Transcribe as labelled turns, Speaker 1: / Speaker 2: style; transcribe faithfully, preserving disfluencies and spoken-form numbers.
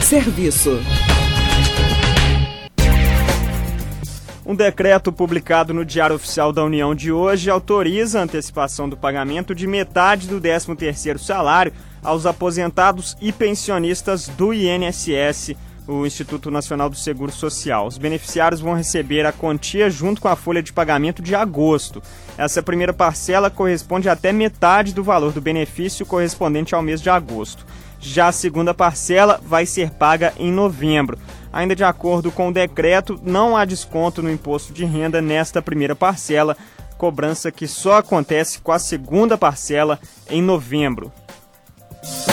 Speaker 1: Serviço.
Speaker 2: Um decreto publicado no Diário Oficial da União de hoje autoriza a antecipação do pagamento de metade do décimo terceiro salário aos aposentados e pensionistas do I N S S, o Instituto Nacional do Seguro Social. Os beneficiários vão receber a quantia junto com a folha de pagamento de agosto. Essa primeira parcela corresponde a até metade do valor do benefício correspondente ao mês de agosto. Já a segunda parcela vai ser paga em novembro. Ainda de acordo com o decreto, não há desconto no imposto de renda nesta primeira parcela, cobrança que só acontece com a segunda parcela em novembro.